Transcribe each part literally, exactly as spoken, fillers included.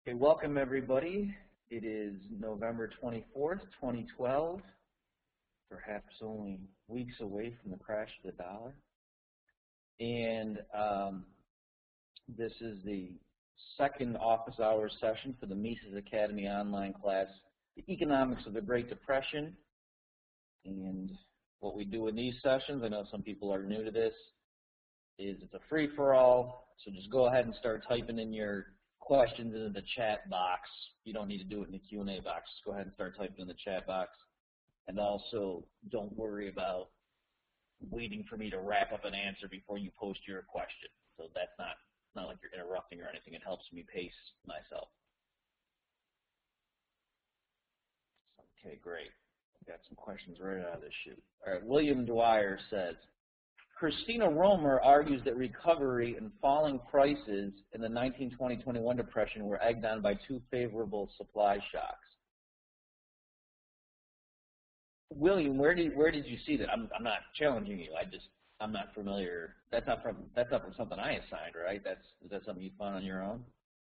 Okay, welcome everybody. It is November twenty-fourth, twenty twelve, perhaps only weeks away from the crash of the dollar. And um, this is the second office hours session for the Mises Academy online class, The Economics of the Great Depression. And what we do in these sessions, I know some people are new to this, is it's a free-for-all, so just go ahead and start typing in your questions into the chat box. You don't need to do it in the Q and A box. Just go ahead and start typing in the chat box. And also, don't worry about waiting for me to wrap up an answer before you post your question. So that's not, not like you're interrupting or anything. It helps me pace myself. Okay, great. I've got some questions right out of this chute. All right, William Dwyer says, Christina Romer argues that recovery and falling prices in the nineteen twenty twenty-one depression were egged on by two favorable supply shocks. William, where did where did you see that? I'm I'm not challenging you. I just I'm not familiar. That's not from that's not from something I assigned, right? That's is that something you found on your own?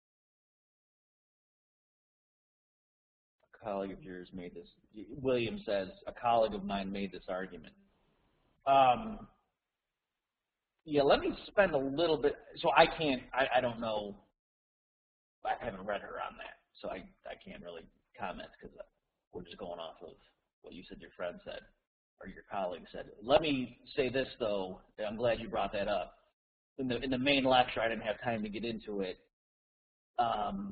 A colleague of yours made this. William says a colleague of mine made this argument. Um, Yeah, let me spend a little bit, so I can't, I, I don't know, I haven't read her on that, so I, I can't really comment because we're just going off of what you said your friend said, or your colleague said. Let me say this, though, I'm glad you brought that up. In the, in the main lecture, I didn't have time to get into it. Um,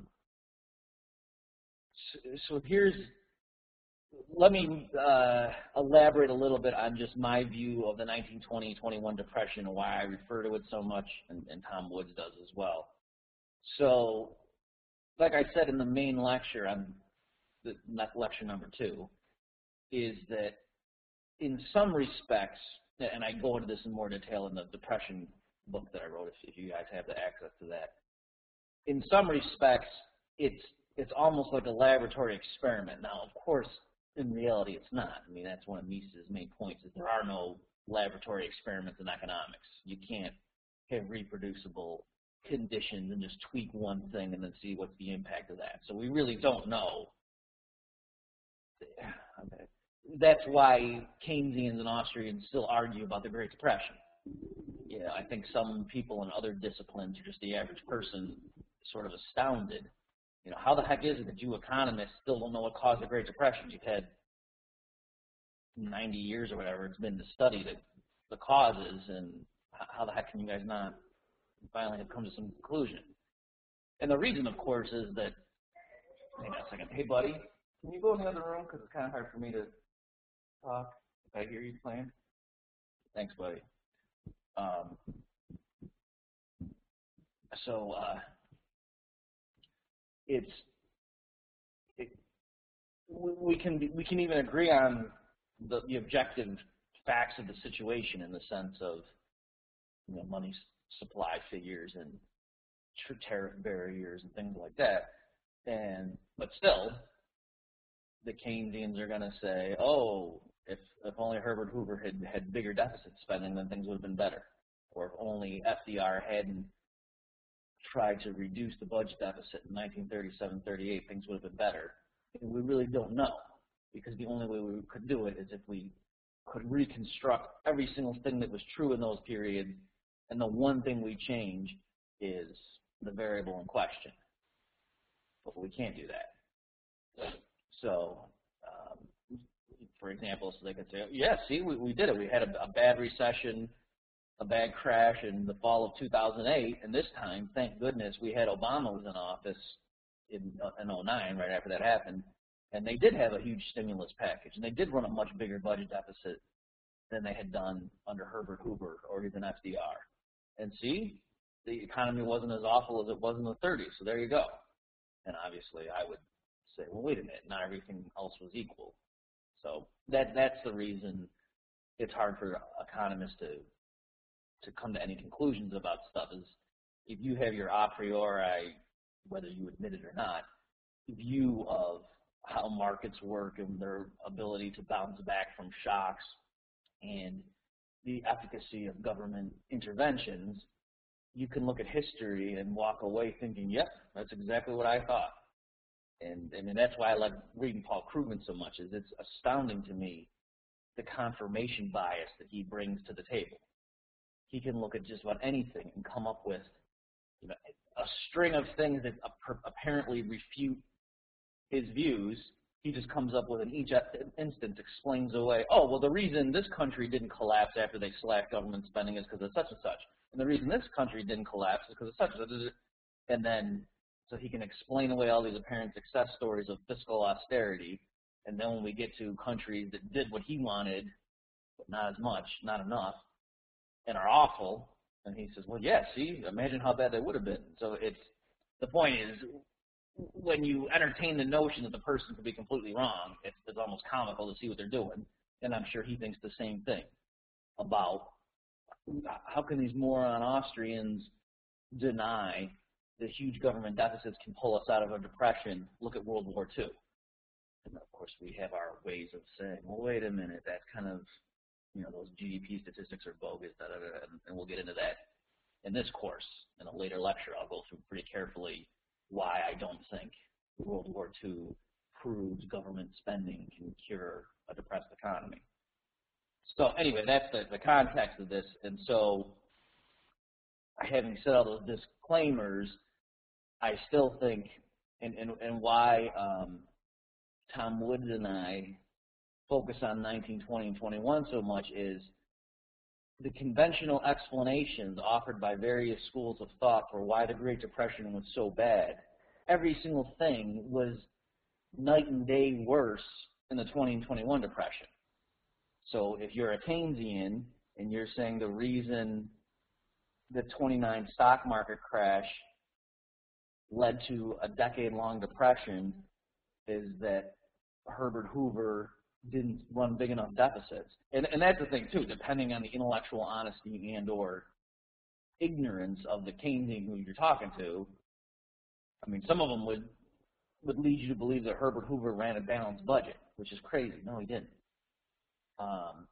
so, so here's, let me uh, elaborate a little bit on just my view of the nineteen twenty twenty-one depression and why I refer to it so much, and, and Tom Woods does as well. So, like I said in the main lecture, on the lecture number two, is that in some respects, and I go into this in more detail in the depression book that I wrote, if, if you guys have the access to that. In some respects, it's it's almost like a laboratory experiment. Now, of course, in reality, it's not. I mean, that's one of Mises' main points, is there are no laboratory experiments in economics. You can't have reproducible conditions and just tweak one thing and then see what's the impact of that. So we really don't know. Okay. That's why Keynesians and Austrians still argue about the Great Depression. Yeah, I think some people in other disciplines, or just the average person, sort of astounded. You know, how the heck is it that you economists still don't know what caused the Great Depression? You've had ninety years or whatever it's been to study the, the causes, and how the heck can you guys not finally have come to some conclusion? And the reason, of course, is that, hang on a second, hey buddy, can you go in the other room, because it's kind of hard for me to talk if I hear you playing? Thanks, buddy. Um, so, uh, it's, it, we can we can even agree on the, the objective facts of the situation in the sense of, you know, money supply figures and tariff barriers and things like that. And but still, the Keynesians are going to say, oh, if if only Herbert Hoover had had bigger deficit spending, then things would have been better. Or if only F D R hadn't tried to reduce the budget deficit in nineteen thirty-seven thirty-eight, things would have been better. And we really don't know, because the only way we could do it is if we could reconstruct every single thing that was true in those periods, and the one thing we change is the variable in question. But we can't do that. So, um, for example, so they could say, yeah, see, we, we did it. We had a, a bad recession, a bad crash in the fall of two thousand eight, and this time, thank goodness, we had Obama was in office in, in oh nine, right after that happened, and they did have a huge stimulus package, and they did run a much bigger budget deficit than they had done under Herbert Hoover or even F D R. And see, the economy wasn't as awful as it was in the thirties, so there you go. And obviously, I would say, well, wait a minute, not everything else was equal. So that that's the reason it's hard for economists to to come to any conclusions about stuff, is if you have your a priori, whether you admit it or not, view of how markets work and their ability to bounce back from shocks and the efficacy of government interventions, you can look at history and walk away thinking, yep, that's exactly what I thought. And, and that's why I like reading Paul Krugman so much, is it's astounding to me the confirmation bias that he brings to the table. He can look at just about anything and come up with, you know, a string of things that apparently refute his views. He just comes up with, in each instance, explains away, oh, well, the reason this country didn't collapse after they slashed government spending is because of such and such. And the reason this country didn't collapse is because of such and such. And then, so he can explain away all these apparent success stories of fiscal austerity. And then when we get to countries that did what he wanted, but not as much, not enough, and are awful, and he says, well, yeah, see, imagine how bad they would have been. So it's, the point is, when you entertain the notion that the person could be completely wrong, it's, it's almost comical to see what they're doing. And I'm sure he thinks the same thing about how can these moron Austrians deny that huge government deficits can pull us out of a depression? Look at World War Two. And of course, we have our ways of saying, well, wait a minute, that's kind of, you know, those G D P statistics are bogus, da, da, da, and, and we'll get into that in this course. In a later lecture, I'll go through pretty carefully why I don't think World War Two proves government spending can cure a depressed economy. So anyway, that's the, the context of this. And so having said all those disclaimers, I still think, and, and, and why um, Tom Woods and I focus on nineteen twenty and twenty-one so much is the conventional explanations offered by various schools of thought for why the Great Depression was so bad. Every single thing was night and day worse in the twenty and twenty-one depression. So if you're a Keynesian and you're saying the reason the twenty-nine stock market crash led to a decade-long depression is that Herbert Hoover didn't run big enough deficits. And, and that's the thing, too, depending on the intellectual honesty and or ignorance of the Keynesian who you're talking to. I mean, some of them would, would lead you to believe that Herbert Hoover ran a balanced budget, which is crazy. No, he didn't. Um,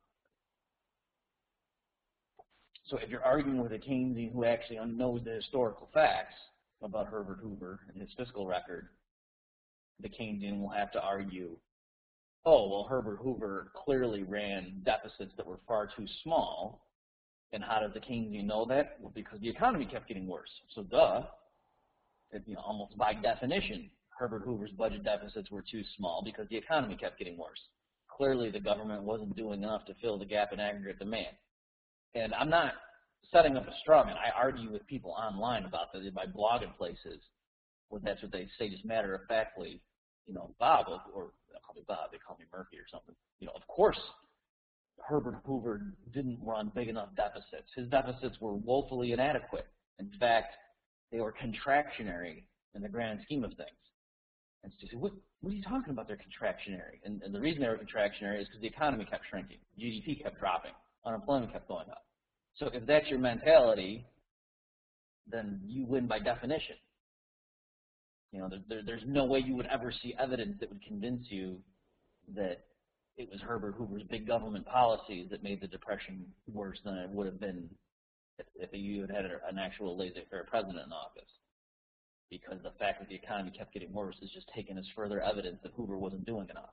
so if you're arguing with a Keynesian who actually knows the historical facts about Herbert Hoover and his fiscal record, the Keynesian will have to argue, oh, well, Herbert Hoover clearly ran deficits that were far too small. And how does the Keynesian know that? Well, because the economy kept getting worse. So duh, it, you know, almost by definition, Herbert Hoover's budget deficits were too small because the economy kept getting worse. Clearly the government wasn't doing enough to fill the gap in aggregate demand. And I'm not setting up a straw man. I argue with people online about that in my blogging places where that's what they say just matter-of-factly. You know, Bob, or they call me Bob, they call me Murphy or something. You know, of course, Herbert Hoover didn't run big enough deficits. His deficits were woefully inadequate. In fact, they were contractionary in the grand scheme of things. And so you say, what, what are you talking about? They're contractionary. And, and the reason they were contractionary is because the economy kept shrinking. G D P kept dropping. Unemployment kept going up. So if that's your mentality, then you win by definition. You know, there, there's no way you would ever see evidence that would convince you that it was Herbert Hoover's big government policies that made the Depression worse than it would have been if, if you had had an actual laissez-faire president in office. Because the fact that the economy kept getting worse is just taken as further evidence that Hoover wasn't doing enough.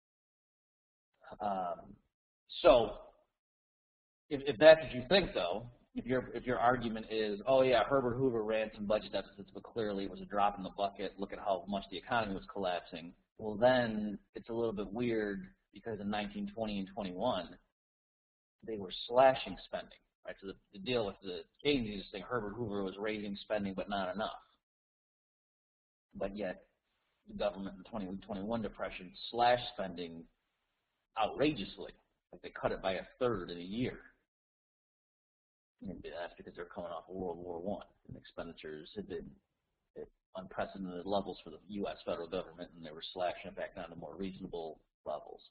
Um, so, if, if that's what you think, though, if your if your argument is, oh yeah, Herbert Hoover ran some budget deficits, but clearly it was a drop in the bucket. Look at how much the economy was collapsing. Well, then it's a little bit weird because in nineteen twenty and twenty-one, they were slashing spending. Right. So the, the deal with the Keynesian thing, Herbert Hoover was raising spending, but not enough. But yet, the government in the twenty twenty-one depression slashed spending outrageously. Like they cut it by a third in a year. And that's because they're coming off of World War One, and expenditures had been at unprecedented levels for the U S federal government, and they were slashing it back down to more reasonable levels.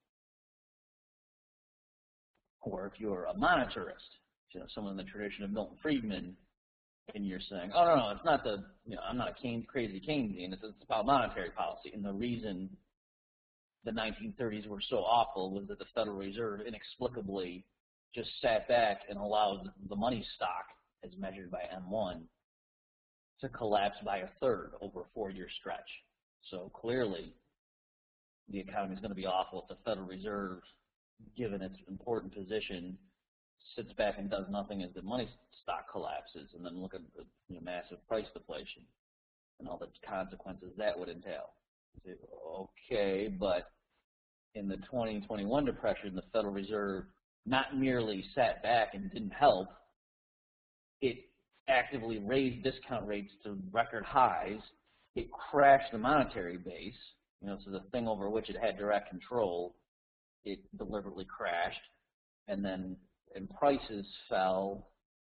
Or if you're a monetarist, you know, someone in the tradition of Milton Friedman, and you're saying, oh, no, no, it's not the, you know, I'm not a Keynes, crazy Keynesian, it's, it's about monetary policy. And the reason the nineteen thirties were so awful was that the Federal Reserve inexplicably just sat back and allowed the money stock as measured by M one, to collapse by a third over a four-year stretch. So clearly, the economy is going to be awful if the Federal Reserve, given its important position, sits back and does nothing as the money stock collapses, and then look at the you know, massive price deflation and all the consequences that would entail. You say, okay, but in the twenty twenty-one depression, the Federal Reserve not merely sat back and didn't help, it actively raised discount rates to record highs. It crashed the monetary base, you know, so the thing over which it had direct control, it deliberately crashed, and then and prices fell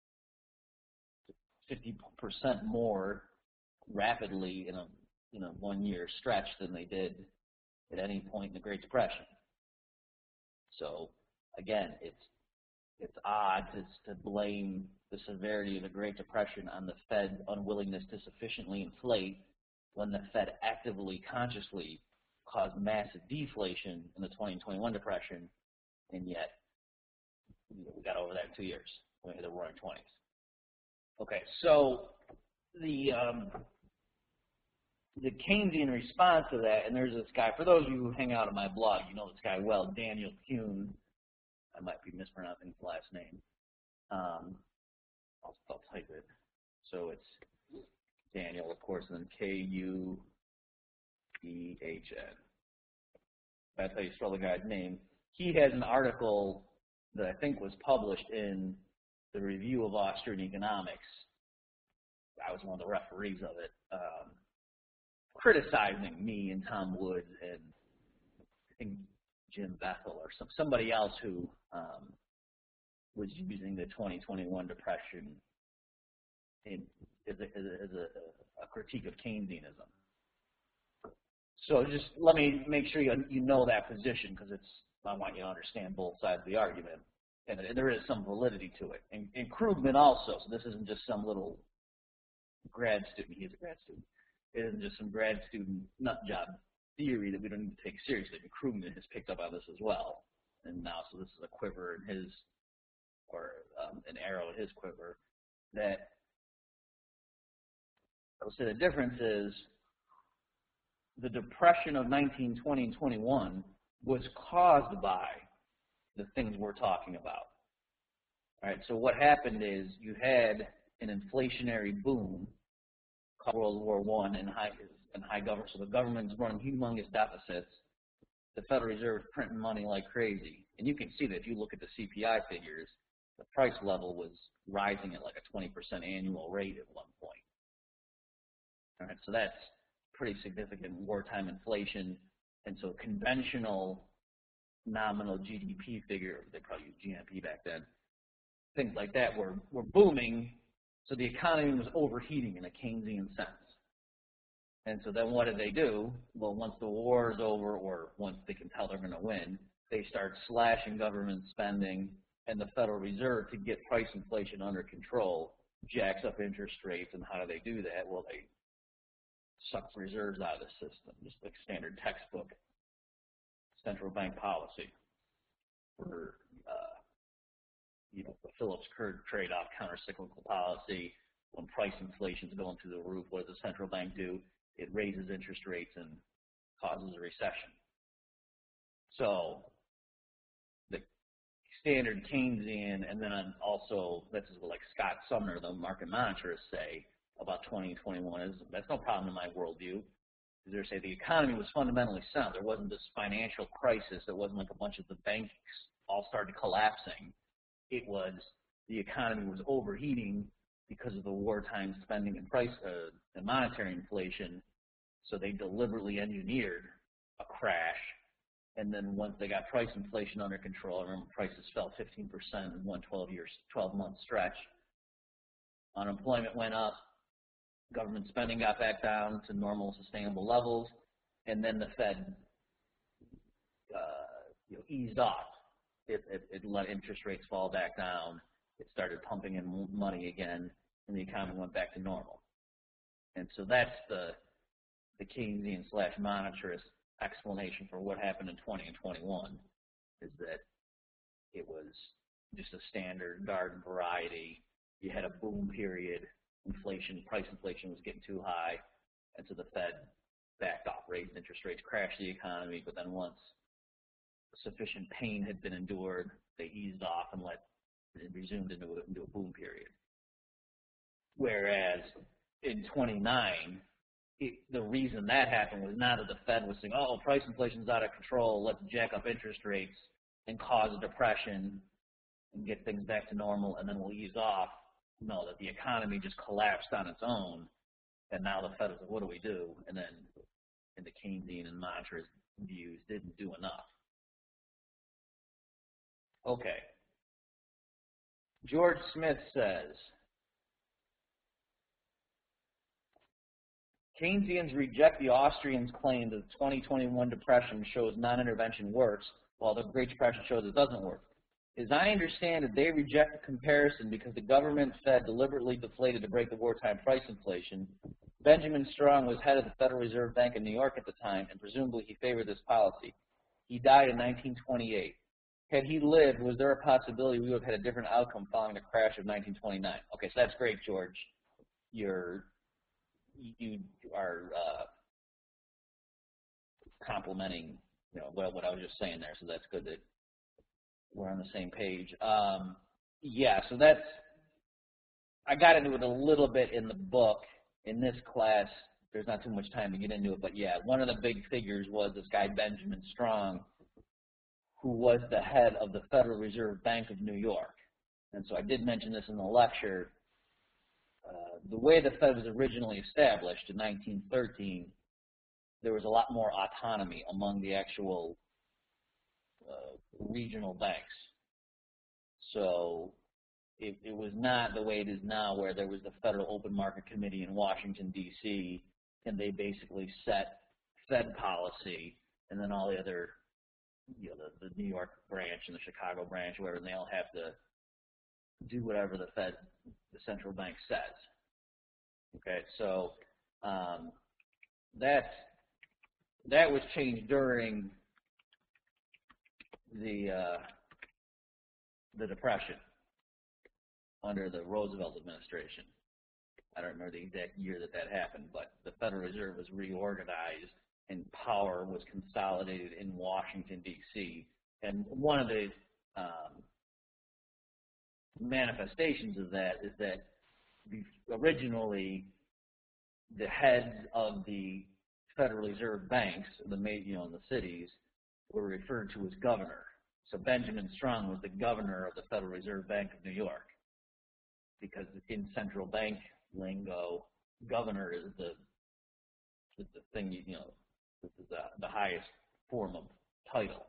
fifty percent more rapidly in a you know one year stretch than they did at any point in the Great Depression. So again, it's it's odd to, to blame the severity of the Great Depression on the Fed's unwillingness to sufficiently inflate when the Fed actively, consciously caused massive deflation in the twenty twenty-one depression, and yet you know, we got over that in two years. We hit the roaring twenties. Okay, so the um, the Keynesian response to that, and there's this guy, for those of you who hang out on my blog, you know this guy well, Daniel Kuhn. I might be mispronouncing his last name. Um, I'll, I'll type it. So it's Daniel, of course, and then K U E H N. That's how you spell the guy's name. He has an article that I think was published in the Review of Austrian Economics. I was one of the referees of it, um, criticizing me and Tom Woods and I think Jim Bethel or some, somebody else who um, was using the twenty twenty-one depression in, as, a, as, a, as a, a critique of Keynesianism. So just let me make sure you, you know that position, because it's I want you to understand both sides of the argument, and there is some validity to it. And, and Krugman also, so this isn't just some little grad student. He is a grad student. It isn't just some grad student nut job theory that we don't need to take seriously. But Krugman has picked up on this as well, and now so this is a quiver in his, or um, an arrow in his quiver. That I would say the difference is the depression of nineteen twenty and twenty-one was caused by the things we're talking about. All right, so what happened is you had an inflationary boom called World War One and high and high government. So the government's running humongous deficits. The Federal Reserve printing money like crazy, and you can see that if you look at the C P I figures, the price level was rising at like a twenty percent annual rate at one point. All right, so that's pretty significant wartime inflation, and so conventional nominal G D P figure, they probably used G N P back then, things like that were, were booming, so the economy was overheating in a Keynesian sense. And so then what did they do? Well, once the war is over, or once they can tell they're going to win, they start slashing government spending, and the Federal Reserve, to get price inflation under control, jacks up interest rates. And how do they do that? Well, they suck reserves out of the system, just like standard textbook central bank policy. For uh, you know, the Phillips curve trade-off, counter-cyclical policy. When price inflation is going through the roof, what does the central bank do? It raises interest rates and causes a recession. So the standard Keynesian, and then also, this is what like Scott Sumner, the market monetarists, say about twenty twenty-one is that's no problem in my worldview. They say the economy was fundamentally sound. There wasn't this financial crisis. It wasn't like a bunch of the banks all started collapsing. It was the economy was overheating because of the wartime spending and price uh, and monetary inflation. So they deliberately engineered a crash. And then once they got price inflation under control, I remember prices fell fifteen percent in one twelve years, twelve month stretch. Unemployment went up. Government spending got back down to normal, sustainable levels, and then the Fed uh, you know, eased off. It, it, it let interest rates fall back down. It started pumping in money again, and the economy went back to normal. And so that's the, the Keynesian slash monetarist explanation for what happened in twenty and twenty-one, is that it was just a standard garden variety you had a boom period, inflation, price inflation was getting too high, and so the Fed backed off, raised interest rates, crashed the economy, but then once sufficient pain had been endured, they eased off and let it resumed into a, into a boom period. Whereas in twenty-nine, it, the reason that happened was not that the Fed was saying, oh, price inflation's out of control, let's jack up interest rates and cause a depression and get things back to normal, and then we'll ease off. No, that the economy just collapsed on its own, and now the Fed is like, what do we do? And then in the Keynesian and Montrose views, didn't do enough. Okay. George Smith says, Keynesians reject the Austrians' claim that the twenty twenty-one depression shows non-intervention works, while the Great Depression shows it doesn't work. As I understand it, they reject the comparison because the government Fed deliberately deflated to break the wartime price inflation. Benjamin Strong was head of the Federal Reserve Bank in New York at the time, and presumably he favored this policy. He died in nineteen twenty-eight. Had he lived, was there a possibility we would have had a different outcome following the crash of nineteen twenty-nine? Okay, so that's great, George. You're, you are uh, complimenting, you know, what, what I was just saying there, so that's good that we're on the same page. Um, yeah, so that's, I got into it a little bit in the book. In this class, there's not too much time to get into it, but yeah, one of the big figures was this guy Benjamin Strong, who was the head of the Federal Reserve Bank of New York. And so I did mention this in the lecture. Uh, the way the Fed was originally established in nineteen thirteen, there was a lot more autonomy among the actual uh, regional banks. So it, it was not the way it is now, where there was the Federal Open Market Committee in Washington, D C, and they basically set Fed policy, and then all the other, you know, the, the New York branch and the Chicago branch, whatever, and they all have to do whatever the Fed, the central bank says. Okay, so um, that that was changed during the uh, the Depression under the Roosevelt administration. I don't remember the exact year that that happened, but the Federal Reserve was reorganized and power was consolidated in Washington, D C. And one of the um, manifestations of that is that originally the heads of the Federal Reserve banks, the you know in the cities, were referred to as governor. So Benjamin Strong was the governor of the Federal Reserve Bank of New York, because in central bank lingo, governor is the is the thing you, you know this is the, the highest form of title.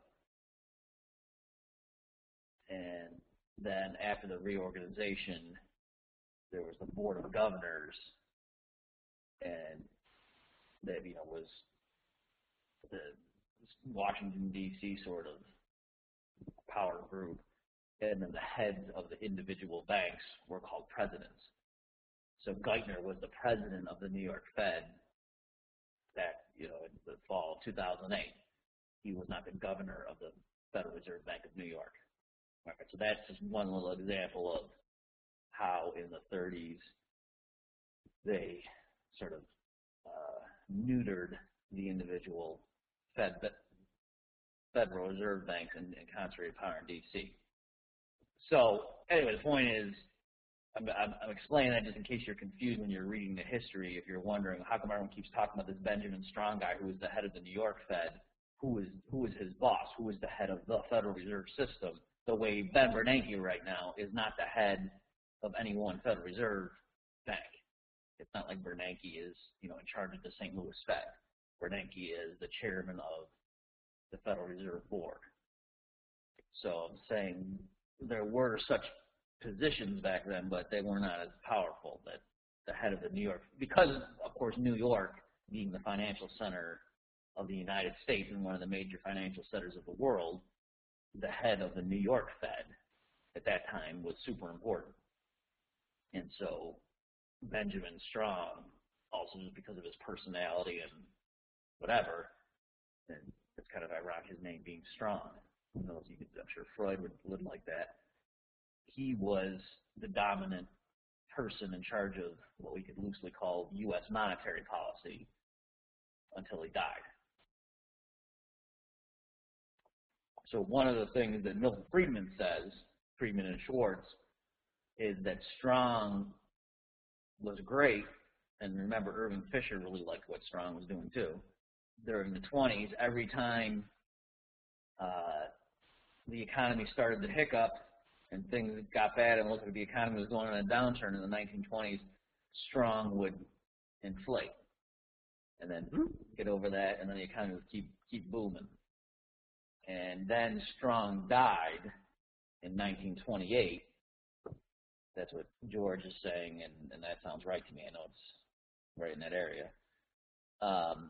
And then after the reorganization, there was the Board of Governors, and that you know was the Washington D C sort of power group, and then the heads of the individual banks were called presidents. So Geithner was the president of the New York Fed back, you know, in the fall of two thousand eight. He was not the governor of the Federal Reserve Bank of New York. All right, so that's just one little example of how in the thirties they sort of uh, neutered the individual Fed, Federal Reserve banks and, and concentrated power in D C. So anyway, the point is, I'm, I'm, I'm explaining that just in case you're confused when you're reading the history. If you're wondering how come everyone keeps talking about this Benjamin Strong guy who was the head of the New York Fed, who was who was his boss, who was the head of the Federal Reserve System, the way Ben Bernanke right now is not the head of any one Federal Reserve bank. It's not like Bernanke is, you know, in charge of the Saint Louis Fed. Bernanke is the chairman of the Federal Reserve Board. So I'm saying there were such positions back then, but they were not as powerful. That the head of the New York, because of course New York being the financial center of the United States and one of the major financial centers of the world, the head of the New York Fed at that time was super important. And so Benjamin Strong, also just because of his personality and whatever, and it's kind of ironic his name being Strong. Who knows? You could, I'm sure Freud would, would like that. He was the dominant person in charge of what we could loosely call U S monetary policy until he died. So one of the things that Milton Friedman says, Friedman and Schwartz, is that Strong was great, and remember Irving Fisher really liked what Strong was doing too. During the twenties, every time uh, the economy started to hiccup and things got bad and looked like the economy was going on a downturn in the nineteen twenties, Strong would inflate and then get over that, and then the economy would keep keep booming. And then Strong died in nineteen twenty-eight. That's what George is saying, and, and that sounds right to me. I know it's right in that area. Um,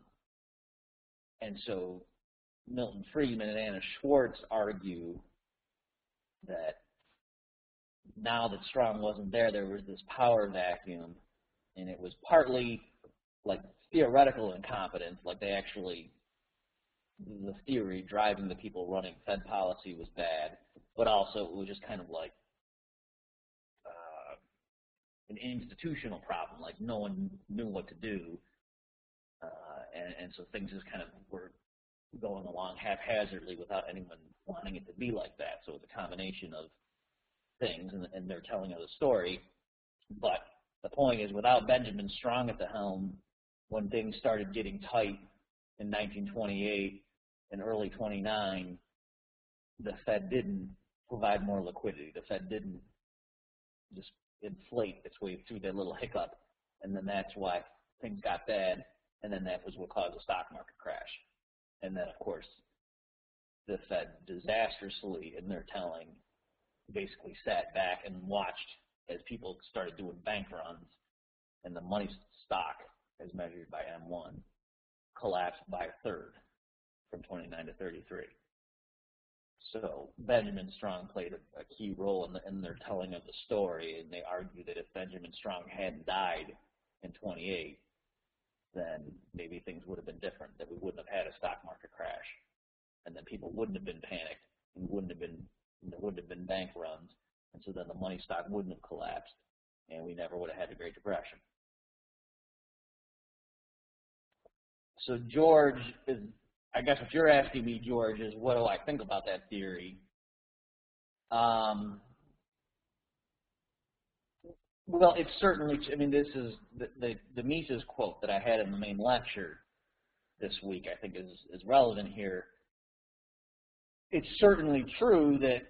and so Milton Friedman and Anna Schwartz argue that now that Strong wasn't there, there was this power vacuum, and it was partly like theoretical incompetence, like they actually, the theory driving the people running Fed policy was bad, but also it was just kind of like uh, an institutional problem, like no one knew what to do, uh, and, and so things just kind of were going along haphazardly without anyone wanting it to be like that. So it's a combination of things, and, and they're telling of the story. But the point is, without Benjamin Strong at the helm, when things started getting tight in nineteen twenty-eight and early twenty-nine, the Fed didn't provide more liquidity. The Fed didn't just inflate its way through their little hiccup, and then that's why things got bad, and then that was what caused the stock market crash. And then, of course, the Fed disastrously, in their telling, basically sat back and watched as people started doing bank runs, and the money stock, as measured by M one, collapsed by a third from twenty-nine to thirty-three. So Benjamin Strong played a, a key role in, the, in their telling of the story, and they argue that if Benjamin Strong hadn't died in twenty-eight, then maybe things would have been different, that we wouldn't have had a stock market crash, and then people wouldn't have been panicked, and wouldn't have been, there wouldn't have been bank runs, and so then the money stock wouldn't have collapsed, and we never would have had the Great Depression. So George is, I guess what you're asking me, George, is what do I think about that theory? Um, well, it's certainly, I mean, this is, the, the, the Mises quote that I had in the main lecture this week, I think is, is relevant here. It's certainly true that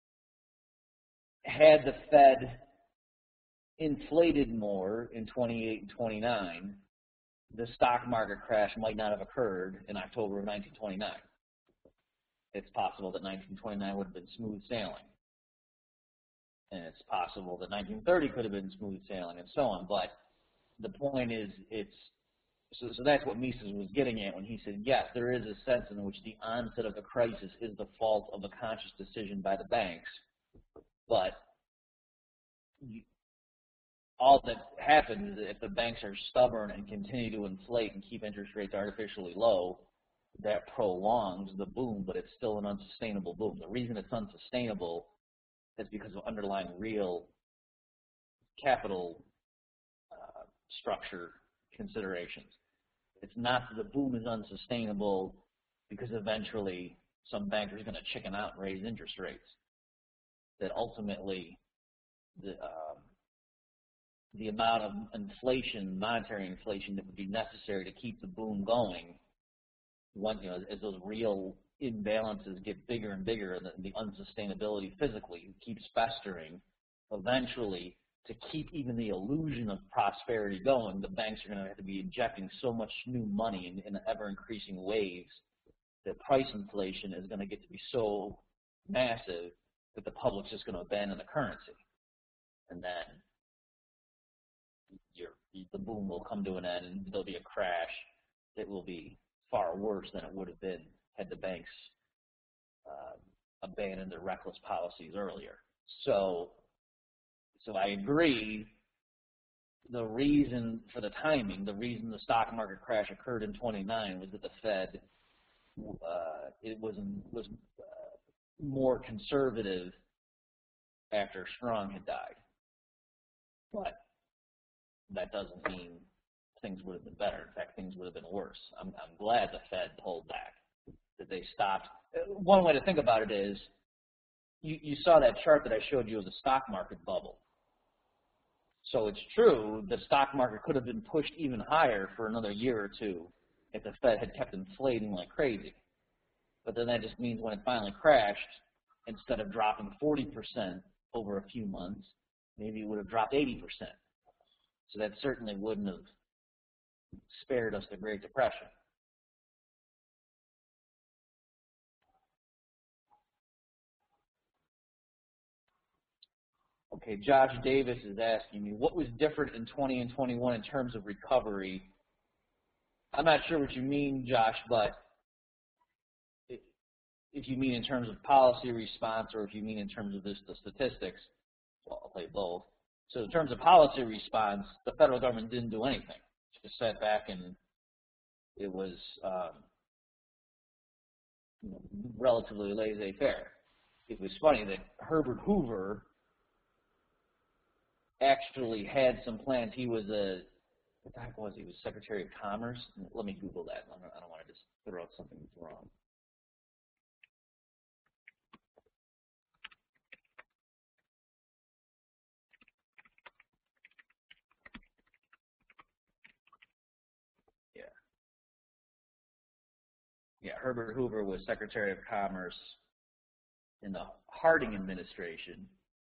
had the Fed inflated more in twenty-eight and twenty-nine, the stock market crash might not have occurred in October of nineteen twenty-nine. It's possible that nineteen twenty-nine would have been smooth sailing. And it's possible that nineteen thirty could have been smooth sailing, and so on. But the point is, it's so, so that's what Mises was getting at when he said, yes, there is a sense in which the onset of a crisis is the fault of a conscious decision by the banks. But you, all that happens is if the banks are stubborn and continue to inflate and keep interest rates artificially low, that prolongs the boom, but it's still an unsustainable boom. The reason it's unsustainable is because of underlying real capital uh, structure considerations. It's not that the boom is unsustainable because eventually some banker is going to chicken out and raise interest rates. That ultimately the um, the amount of inflation, monetary inflation, that would be necessary to keep the boom going, one, you know, as those real imbalances get bigger and bigger, and the, the unsustainability physically keeps festering, eventually, to keep even the illusion of prosperity going, the banks are going to have to be injecting so much new money in, in ever-increasing waves that price inflation is going to get to be so massive that the public's just going to abandon the currency. And then Your, the boom will come to an end, and there'll be a crash that will be far worse than it would have been had the banks uh, abandoned their reckless policies earlier. So, so I agree. The reason for the timing, the reason the stock market crash occurred in twenty-nine was that the Fed uh, it was was uh, more conservative after Strong had died. But that doesn't mean things would have been better. In fact, things would have been worse. I'm, I'm glad the Fed pulled back, that they stopped. One way to think about it is, you, you saw that chart that I showed you of the stock market bubble. So it's true, the stock market could have been pushed even higher for another year or two if the Fed had kept inflating like crazy. But then that just means when it finally crashed, instead of dropping forty percent over a few months, maybe it would have dropped eighty percent. So that certainly wouldn't have spared us the Great Depression. Okay, Josh Davis is asking me, what was different in twenty and twenty-one in terms of recovery? I'm not sure what you mean, Josh, but if you mean in terms of policy response or if you mean in terms of this, the statistics, well, I'll play both. So in terms of policy response, the federal government didn't do anything. Just sat back and it was um, you know, relatively laissez-faire. It was funny that Herbert Hoover actually had some plans. He was a, what the heck was he? He was Secretary of Commerce. Let me Google that. I don't want to just throw out something that's wrong. Yeah. Yeah, Herbert Hoover was Secretary of Commerce in the Harding administration.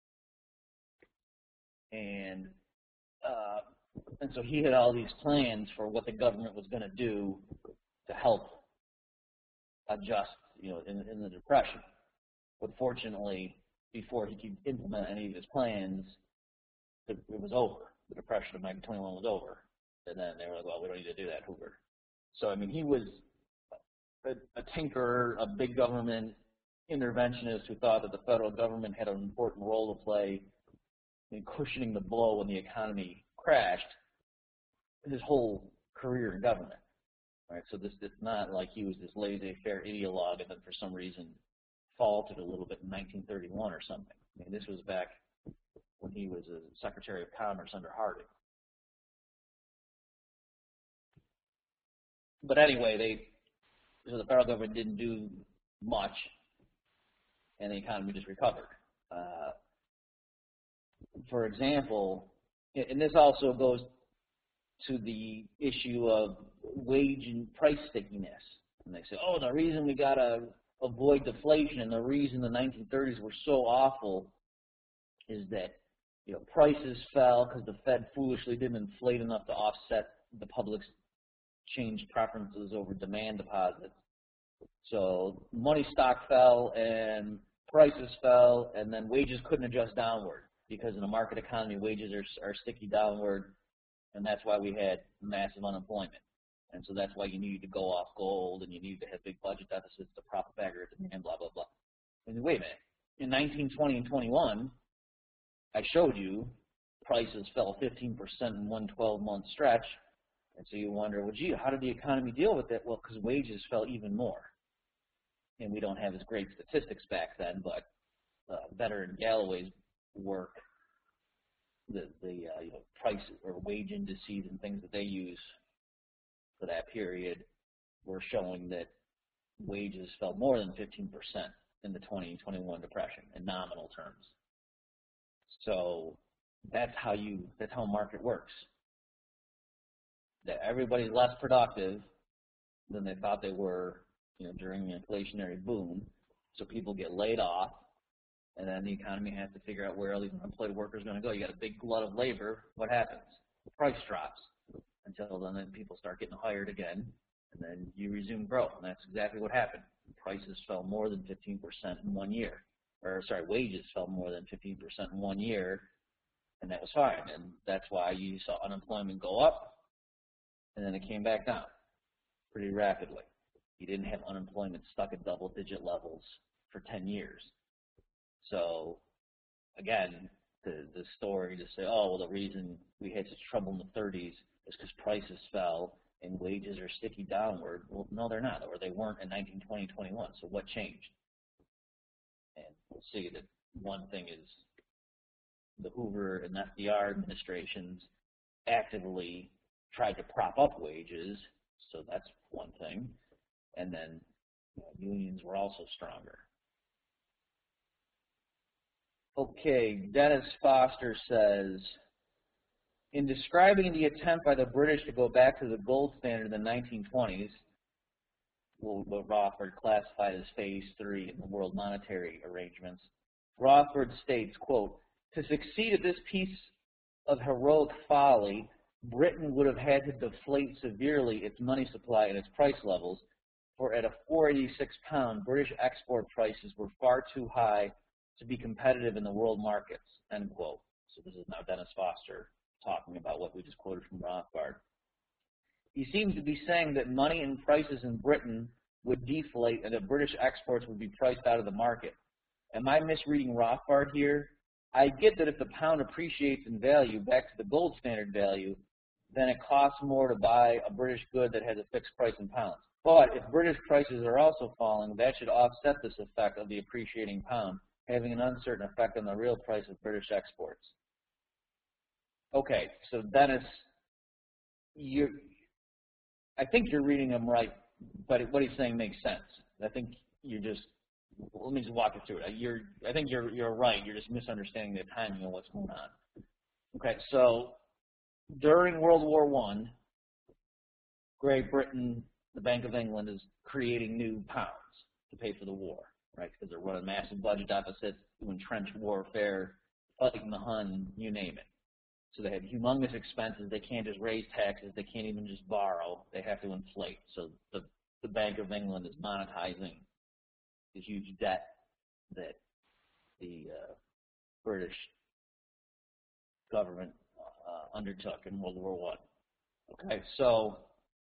And uh, and so he had all these plans for what the government was going to do to help adjust, you know, in, in the Depression. But fortunately, before he could implement any of his plans, it, it was over. The Depression of nineteen twenty-one was over. And then they were like, well, we don't need to do that, Hoover. So, I mean, he was a, a tinkerer, a big government interventionist who thought that the federal government had an important role to play in cushioning the blow when the economy crashed, his whole career in government. Right? So this it's not like he was this laissez-faire ideologue and then for some reason faltered a little bit in nineteen thirty-one or something. I mean, this was back when he was a Secretary of Commerce under Harding. But anyway, they so the federal government didn't do much, and the economy just recovered. Uh, for example, and this also goes to the issue of wage and price stickiness. And they say, oh, the reason we got to avoid deflation and the reason the nineteen thirties were so awful is that, you know, prices fell because the Fed foolishly didn't inflate enough to offset the public's changed preferences over demand deposits. So money stock fell and prices fell, and then wages couldn't adjust downward because in a market economy, wages are, are sticky downward, and that's why we had massive unemployment. And so that's why you needed to go off gold, and you needed to have big budget deficits to prop up aggregate demand, blah, blah, blah. And wait a minute. In nineteen twenty and twenty-one, I showed you prices fell fifteen percent in one twelve-month stretch. And so you wonder, well, gee, how did the economy deal with it? Well, because wages fell even more. And we don't have as great statistics back then, but uh, Better and Galloway's work, the, the uh, you know, price or wage indices and things that they use for that period were showing that wages fell more than fifteen percent in the twenty and twenty-one Depression in nominal terms. So that's how you, that's how a market works. That everybody's less productive than they thought they were, you know, during the inflationary boom. So people get laid off, and then the economy has to figure out where all these unemployed workers are going to go. You got a big glut of labor. What happens? The price drops until then, then people start getting hired again, and then you resume growth. And that's exactly what happened. Prices fell more than fifteen percent in one year, or sorry, wages fell more than fifteen percent in one year, and that was fine. And that's why you saw unemployment go up, and then it came back down pretty rapidly. You didn't have unemployment stuck at double-digit levels for ten years. So, again, the, the story to say, oh, well, the reason we had such trouble in the thirties is because prices fell and wages are sticky downward. Well, no, they're not, or they weren't in nineteen twenty, twenty-one. So what changed? And we'll see that one thing is the Hoover and F D R administrations actively tried to prop up wages, so that's one thing. And then you know, unions were also stronger. Okay, Dennis Foster says, in describing the attempt by the British to go back to the gold standard in the nineteen twenties, what Rothbard classified as phase three in the world monetary arrangements, Rothbard states, quote, to succeed at this piece of heroic folly, Britain would have had to deflate severely its money supply and its price levels, for at a four eighty-six pound, British export prices were far too high to be competitive in the world markets, end quote. So this is now Dennis Foster talking about what we just quoted from Rothbard. He seems to be saying that money and prices in Britain would deflate and that British exports would be priced out of the market. Am I misreading Rothbard here? I get that if the pound appreciates in value back to the gold standard value, then it costs more to buy a British good that has a fixed price in pounds. But if British prices are also falling, that should offset this effect of the appreciating pound, having an uncertain effect on the real price of British exports. Okay, so Dennis, you, I think you're reading him right, but what he's saying makes sense. I think you just, let me just walk you through it. You're, I think you're, you're right. You're just misunderstanding the timing of what's going on. Okay, so during World War One, Great Britain, the Bank of England, is creating new pounds to pay for the war, right? Because they're running massive budget deficits, doing trench warfare, fighting the Hun, you name it. So they have humongous expenses. They can't just raise taxes. They can't even just borrow. They have to inflate. So the, the Bank of England is monetizing the huge debt that the uh, British government uh, undertook in World War One. Okay, so,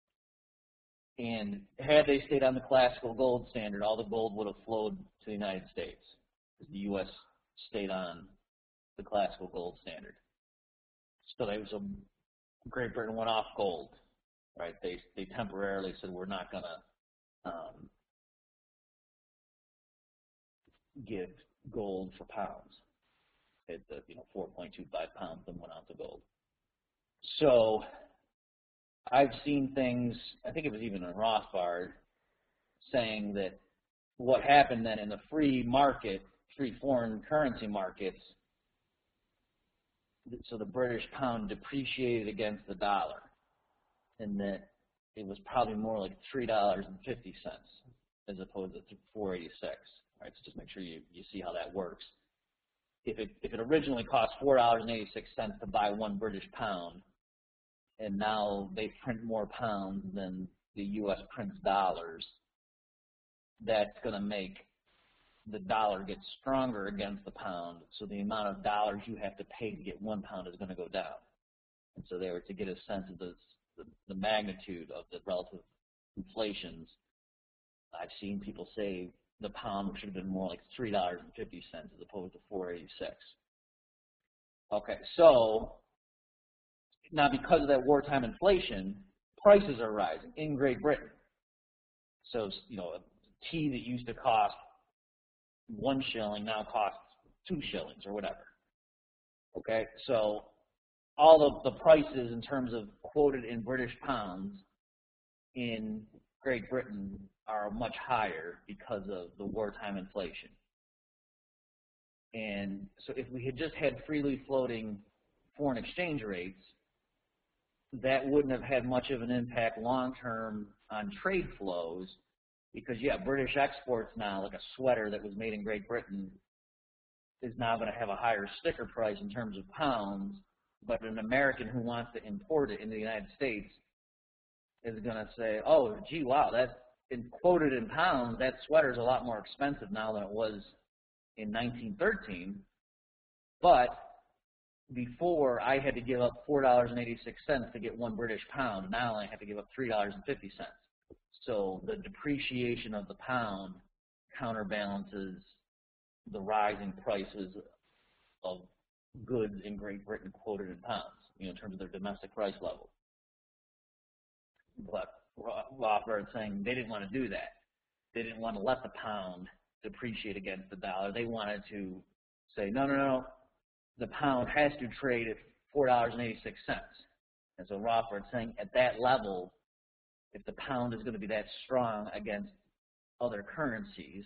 and had they stayed on the classical gold standard, all the gold would have flowed to the United States, because the U S stayed on the classical gold standard. So they so Great Britain went off gold, right? They they temporarily said we're not going to um, give gold for pounds. It, the, you know, four point two five pounds then went out to gold. So I've seen things, I think it was even in Rothbard, saying that what happened then in the free market, free foreign currency markets, so the British pound depreciated against the dollar, and that it was probably more like three dollars and fifty cents as opposed to four eighty-six. Right, so just make sure you, you see how that works. If it, if it originally cost four dollars and eighty-six cents to buy one British pound, and now they print more pounds than the U S prints dollars, that's going to make the dollar get stronger against the pound, so the amount of dollars you have to pay to get one pound is going to go down. And so they were to get a sense of this, the, the magnitude of the relative inflations. I've seen people say the pound should have been more like three dollars and fifty cents as opposed to four eighty-six. Okay, so now because of that wartime inflation, prices are rising in Great Britain. So, you know, a tea that used to cost one shilling now costs two shillings or whatever. Okay, so all of the prices in terms of quoted in British pounds in Great Britain are much higher because of the wartime inflation. And so if we had just had freely floating foreign exchange rates, that wouldn't have had much of an impact long-term on trade flows, because, yeah, British exports now, like a sweater that was made in Great Britain, is now going to have a higher sticker price in terms of pounds, but an American who wants to import it into the United States is going to say, oh, gee, wow, that's been quoted in pounds. That sweater is a lot more expensive now than it was in nineteen thirteen, but before I had to give up four dollars and eighty-six cents to get one British pound. Now I have to give up three dollars and fifty cents. So the depreciation of the pound counterbalances the rising prices of goods in Great Britain quoted in pounds, you know, in terms of their domestic price level. But Rothbard is saying they didn't want to do that. They didn't want to let the pound depreciate against the dollar. They wanted to say, no, no, no, the pound has to trade at four dollars and eighty-six cents. And so Rothbard's saying at that level, if the pound is going to be that strong against other currencies,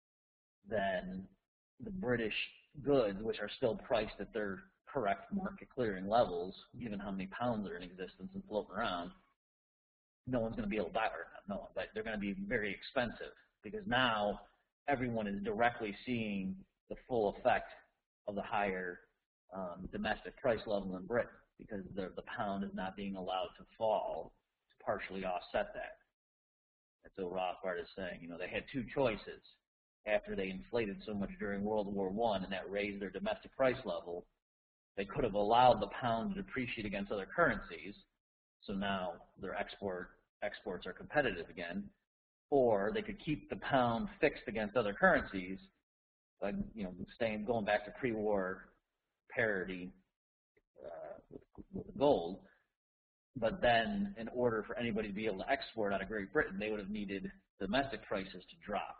then the British goods, which are still priced at their correct market clearing levels, given how many pounds are in existence and floating around, no one's going to be able to buy, or not no one, but they're going to be very expensive, because now everyone is directly seeing the full effect of the higher um, domestic price level in Britain, because the, the pound is not being allowed to fall to partially offset that. And so Rothbard is saying, you know, they had two choices. After they inflated so much during World War One and that raised their domestic price level, they could have allowed the pound to depreciate against other currencies, so now their export exports are competitive again, or they could keep the pound fixed against other currencies, like, you know, staying going back to pre-war parity uh, with, with gold. But then, in order for anybody to be able to export out of Great Britain, they would have needed domestic prices to drop.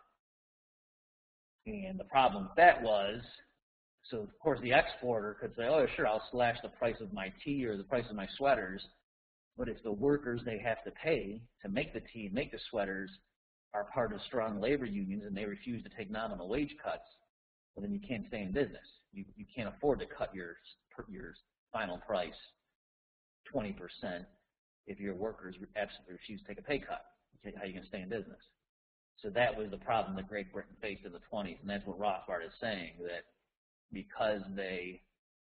And the problem with that was, so of course the exporter could say, oh sure, I'll slash the price of my tea or the price of my sweaters, but if the workers they have to pay to make the tea and make the sweaters are part of strong labor unions and they refuse to take nominal wage cuts, well then you can't stay in business. You, you can't afford to cut your, your final price twenty percent if your workers absolutely refuse to take a pay cut. How are you going to stay in business? So that was the problem that Great Britain faced in the twenties, and that's what Rothbard is saying, that because they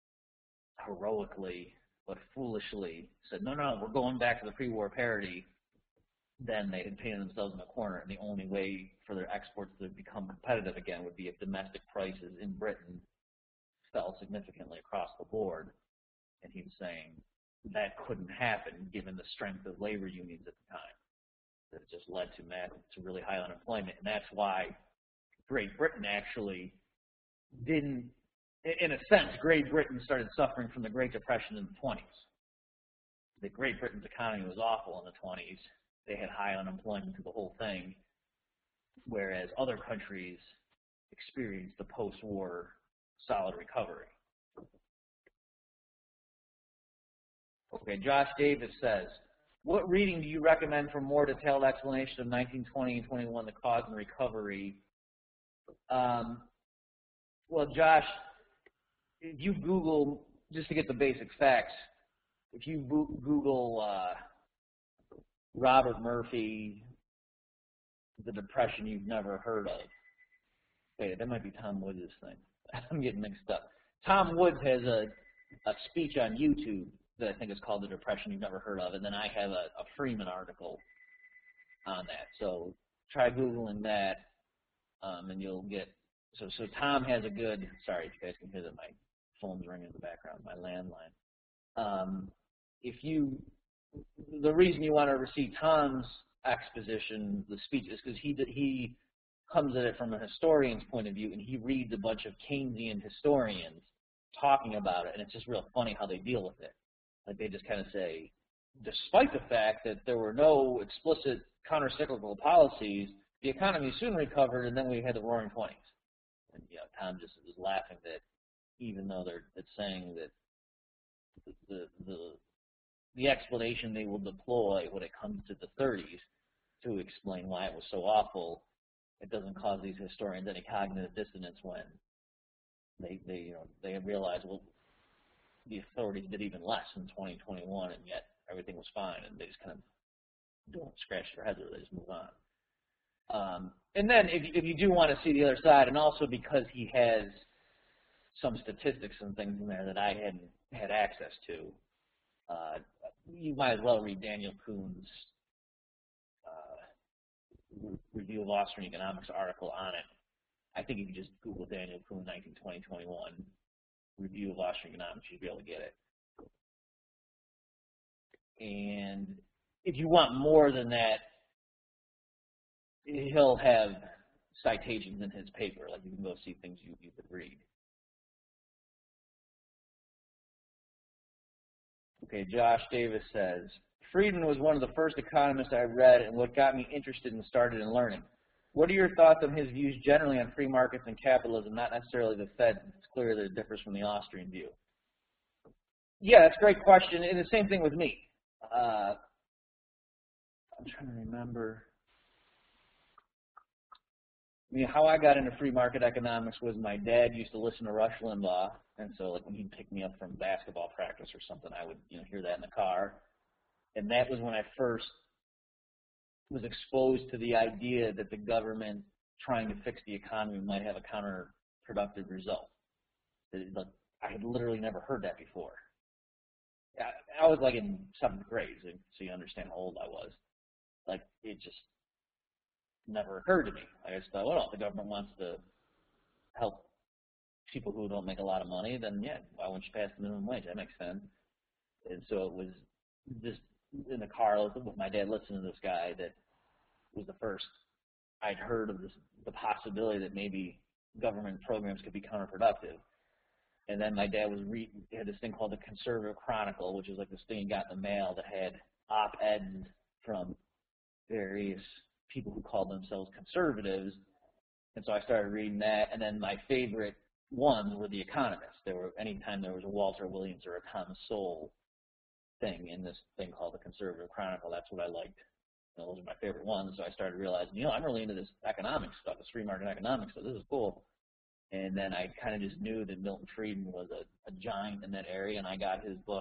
heroically but foolishly said, no, no, we're going back to the pre-war parity, then they had painted themselves in a corner, and the only way for their exports to become competitive again would be if domestic prices in Britain fell significantly across the board. And he was saying that couldn't happen given the strength of labor unions at the time. That it just led to mass, to really high unemployment, and that's why Great Britain actually didn't, in a sense, Great Britain started suffering from the Great Depression in the twenties. The Great Britain's economy was awful in the twenties. They had high unemployment through the whole thing, whereas other countries experienced the post-war solid recovery. Okay, Josh Davis says, what reading do you recommend for more detailed explanation of nineteen twenty and twenty-one, the cause and recovery? Um, well, Josh, if you Google, just to get the basic facts, if you Google uh, Robert Murphy, the Depression You've Never Heard of, wait, that might be Tom Woods' thing. I'm getting mixed up. Tom Woods has a, a speech on YouTube that I think is called The Depression You've Never Heard of, and then I have a, a Freeman article on that. So try Googling that, um, and you'll get, so so Tom has a good, sorry if you guys can hear that my phone's ringing in the background, my landline. Um, if you, the reason you want to see Tom's exposition, the speech, is because he, he comes at it from a historian's point of view, and he reads a bunch of Keynesian historians talking about it, and it's just real funny how they deal with it. Like they just kind of say, despite the fact that there were no explicit counter-cyclical policies, the economy soon recovered, and then we had the Roaring Twenties. And you know, Tom just is laughing that even though they're it's saying that the the the explanation they will deploy when it comes to the thirties to explain why it was so awful, it doesn't cause these historians any cognitive dissonance when they they you know they realize, well, the authorities did even less in twenty twenty-one, and yet everything was fine, and they just kind of don't scratch their heads or they just move on. Um, and then if, if you do want to see the other side, and also because he has some statistics and things in there that I hadn't had access to, uh, you might as well read Daniel Kuhn's uh, Review of Austrian Economics article on it. I think if you just Google Daniel Kuhn nineteen twenty twenty-one Review of Austrian Economics, you'd be able to get it. And if you want more than that, he'll have citations in his paper. Like you can go see things you, you could read. Okay, Josh Davis says, Friedman was one of the first economists I read and what got me interested and started in learning. What are your thoughts on his views generally on free markets and capitalism, not necessarily the Fed? It's clear that it differs from the Austrian view. Yeah, that's a great question, and the same thing with me. Uh, I'm trying to remember. I mean, how I got into free market economics was my dad used to listen to Rush Limbaugh, and so like when he'd pick me up from basketball practice or something, I would you know hear that in the car, and that was when I first was exposed to the idea that the government trying to fix the economy might have a counterproductive result. That it, like, I had literally never heard that before. I, I was like in seventh grade, so, so you understand how old I was. Like it just never occurred to me. I just thought, well, if the government wants to help people who don't make a lot of money, then yeah, why wouldn't you pass the minimum wage? That makes sense. And so it was just in the car with my dad listening to this guy that was the first I'd heard of this, the possibility that maybe government programs could be counterproductive. And then my dad was reading, he had this thing called the Conservative Chronicle, which was like this thing you got in the mail that had op-eds from various people who called themselves conservatives. And so I started reading that, and then my favorite ones were the economists. There were anytime there was a Walter Williams or a Thomas Sowell thing in this thing called the Conservative Chronicle, that's what I liked. You know, those are my favorite ones. So I started realizing, you know, I'm really into this economics stuff, this free market economics stuff. This is cool. And then I kind of just knew that Milton Friedman was a, a giant in that area, and I got his book.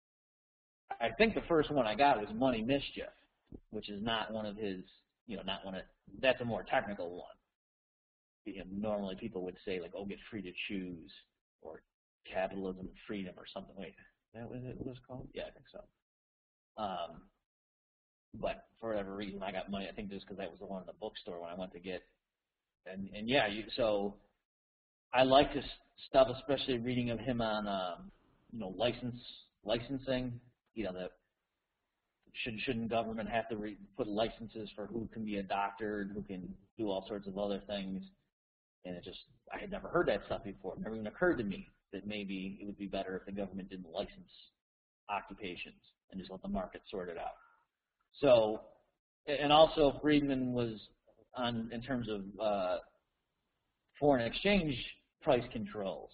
I think the first one I got was Money Mischief, which is not one of his, you know, not one of, that's a more technical one. You know, normally people would say, like, oh, get free to choose, or capitalism and freedom, or something. Wait, that was it was called? Yeah, I think so. Um, but for whatever reason, I got Money. I think just because that was the one in the bookstore when I went to get, and and yeah, you, so I like his stuff, especially reading of him on, um, you know, license licensing. You know, that should shouldn't government have to re put licenses for who can be a doctor and who can do all sorts of other things? And it just, I had never heard that stuff before. It never even occurred to me that maybe it would be better if the government didn't license occupations and just let the market sort it out. So, and also Friedman was on, in terms of uh, foreign exchange price controls,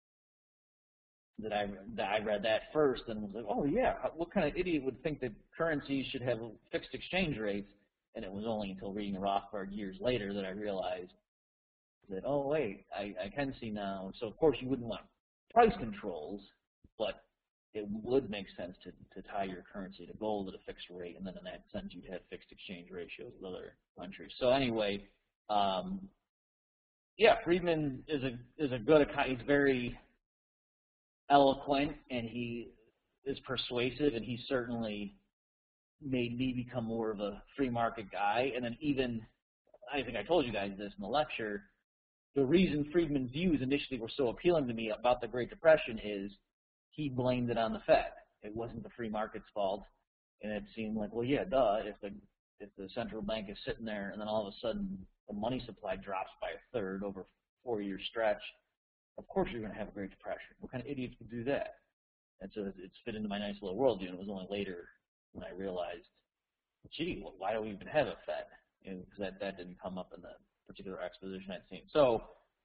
that I, that I read that first and was like, oh yeah, what kind of idiot would think that currencies should have fixed exchange rates? And it was only until reading Rothbard years later that I realized that, oh wait, I, I can see now. So of course you wouldn't want price controls, but it would make sense to, to tie your currency to gold at a fixed rate, and then in that sense you'd have fixed exchange ratios with other countries. So anyway, um, yeah, Friedman is a is a good he's very eloquent, and he is persuasive, and he certainly made me become more of a free market guy. And then even, I think I told you guys this in the lecture, the reason Friedman's views initially were so appealing to me about the Great Depression is he blamed it on the Fed. It wasn't the free market's fault, and it seemed like, well, yeah, duh, if the if the central bank is sitting there and then all of a sudden the money supply drops by a third over a four-year stretch, of course you're going to have a Great Depression. What kind of idiots would do that? And so it's fit into my nice little worldview, and it was only later when I realized, gee, well, why do we even have a Fed? Because that, that didn't come up in the particular exposition I'd seen. So,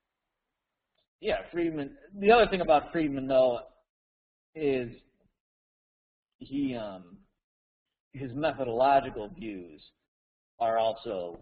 yeah, Friedman. The other thing about Friedman, though, is he um, his methodological views are also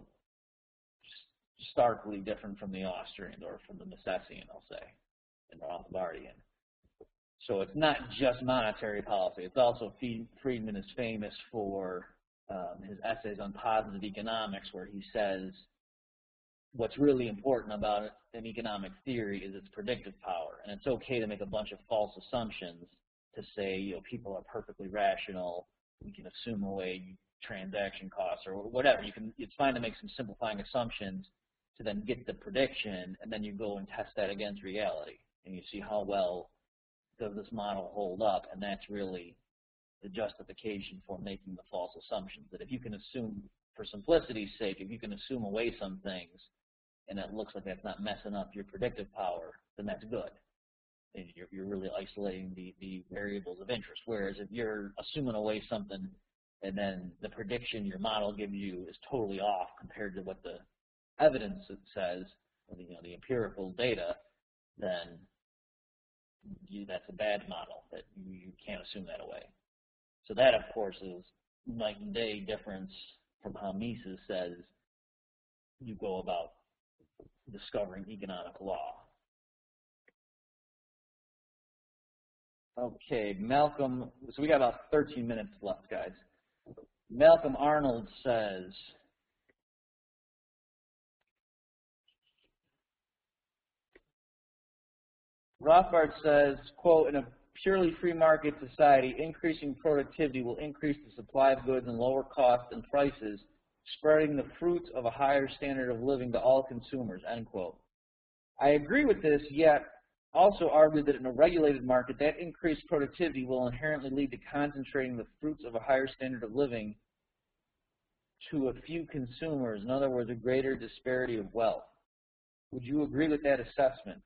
starkly different from the Austrian or from the Misesian, I'll say, and the Rothbardian. So it's not just monetary policy. It's also, Friedman is famous for um, his essays on positive economics, where he says what's really important about an economic theory is its predictive power. And it's okay to make a bunch of false assumptions to say, you know, people are perfectly rational. We can assume away transaction costs or whatever. You can. It's fine to make some simplifying assumptions to then get the prediction, and then you go and test that against reality, and you see how well does this model hold up, and that's really the justification for making the false assumptions. That if you can assume, for simplicity's sake, if you can assume away some things, and it looks like that's not messing up your predictive power, then that's good. And you're, you're really isolating the, the variables of interest. Whereas if you're assuming away something, and then the prediction your model gives you is totally off compared to what the evidence says, or the, you know, the empirical data, then you, that's a bad model. That you, you can't assume that away. So that, of course, is night and day difference from how Mises says you go about discovering economic law. Okay, Malcolm, so we got about thirteen minutes left, guys. Malcolm Arnold says, Rothbard says, quote, in a purely free market society, increasing productivity will increase the supply of goods and lower costs and prices, spreading the fruits of a higher standard of living to all consumers, end quote. I agree with this, yet also argue that in a regulated market, that increased productivity will inherently lead to concentrating the fruits of a higher standard of living to a few consumers, in other words, a greater disparity of wealth. Would you agree with that assessment?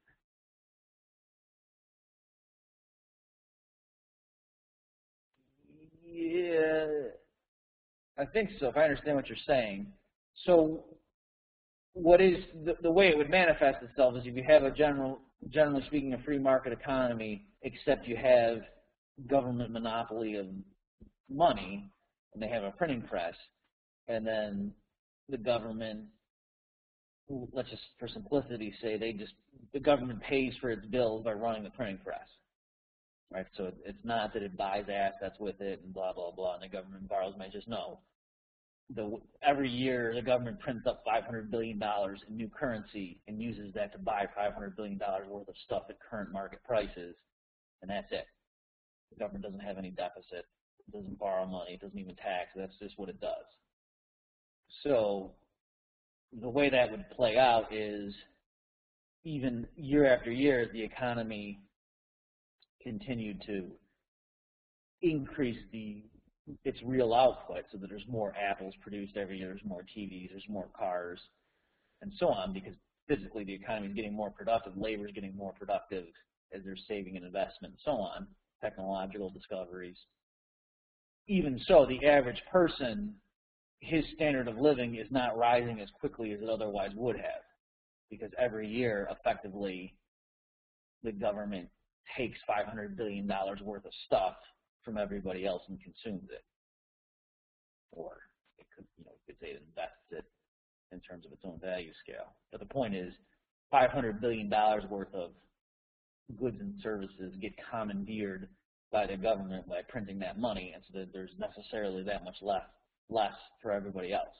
Yeah, I think so, if I understand what you're saying. So what is the, the way it would manifest itself is if you have a general, generally speaking, a free market economy, except you have government monopoly of money, and they have a printing press, and then the government, let's just for simplicity say, they just the government pays for its bills by running the printing press. Right, so it's not that it buys assets with it and blah, blah, blah, and the government borrows money. Just no. The, every year, the government prints up five hundred billion dollars in new currency and uses that to buy five hundred billion dollars worth of stuff at current market prices, and that's it. The government doesn't have any deficit. It doesn't borrow money. It doesn't even tax. That's just what it does. So the way that would play out is even year after year, the economy continued to increase the its real output so that there's more apples produced every year, there's more T Vs, there's more cars, and so on, because physically the economy is getting more productive, labor is getting more productive as there's saving and investment and so on, technological discoveries. Even so, the average person, his standard of living is not rising as quickly as it otherwise would have, because every year, effectively, the government takes five hundred billion dollars worth of stuff from everybody else and consumes it. Or it could, you know, you could say it invests it in terms of its own value scale. But the point is, five hundred billion dollars worth of goods and services get commandeered by the government by printing that money, and so that there's necessarily that much less, less for everybody else.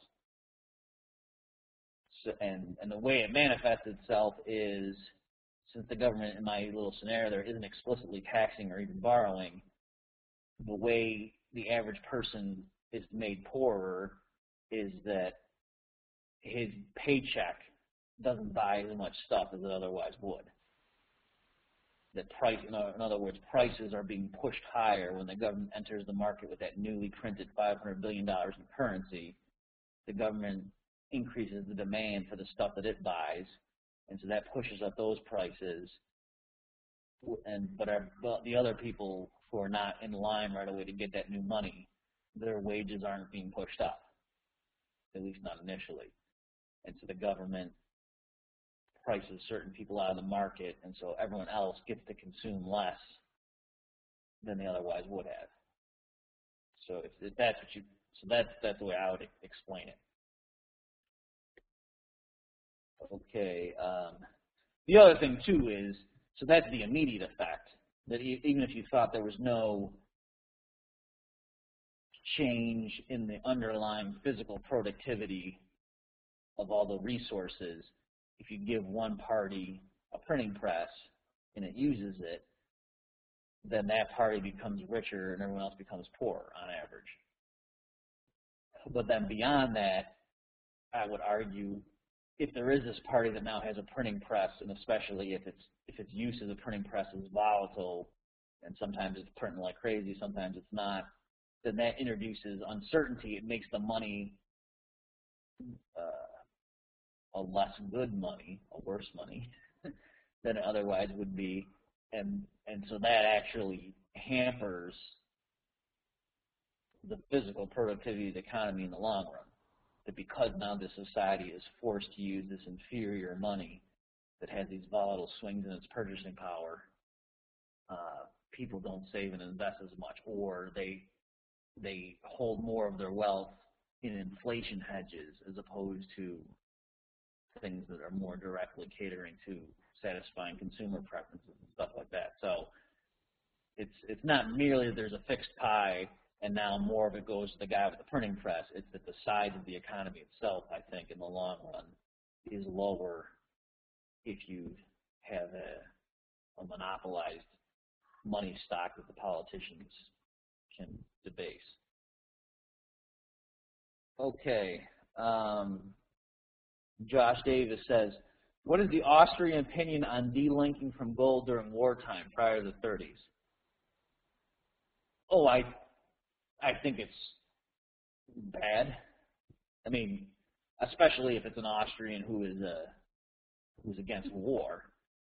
So, and, and the way it manifests itself is, since the government, in my little scenario there, isn't explicitly taxing or even borrowing, the way the average person is made poorer is that his paycheck doesn't buy as much stuff as it otherwise would. That price, in other words, prices are being pushed higher when the government enters the market with that newly printed five hundred billion dollars in currency. The government increases the demand for the stuff that it buys, and so that pushes up those prices. And but, our, but the other people who are not in line right away to get that new money, their wages aren't being pushed up, at least not initially. And so the government prices certain people out of the market, and so everyone else gets to consume less than they otherwise would have. So if, if that's what you, so that's that's the way I would explain it. Okay. Um, the other thing too is, so that's the immediate effect. That even if you thought there was no change in the underlying physical productivity of all the resources, if you give one party a printing press and it uses it, then that party becomes richer and everyone else becomes poorer on average. But then beyond that, I would argue, if there is this party that now has a printing press, and especially if it's if its use of the printing press is volatile, and sometimes it's printing like crazy, sometimes it's not, then that introduces uncertainty. It makes the money uh, a less good money, a worse money than it otherwise would be, and and so that actually hampers the physical productivity of the economy in the long run. That because now this society is forced to use this inferior money that has these volatile swings in its purchasing power, uh, people don't save and invest as much, or they they hold more of their wealth in inflation hedges as opposed to things that are more directly catering to satisfying consumer preferences and stuff like that. So it's it's not merely that there's a fixed pie and now more of it goes to the guy with the printing press. It's that the size of the economy itself, I think, in the long run, is lower if you have a, a monopolized money stock that the politicians can debase. Okay. Um, Josh Davis says, what is the Austrian opinion on delinking from gold during wartime prior to the thirties? Oh, I, I think it's bad. I mean, especially if it's an Austrian who is uh, who's against war.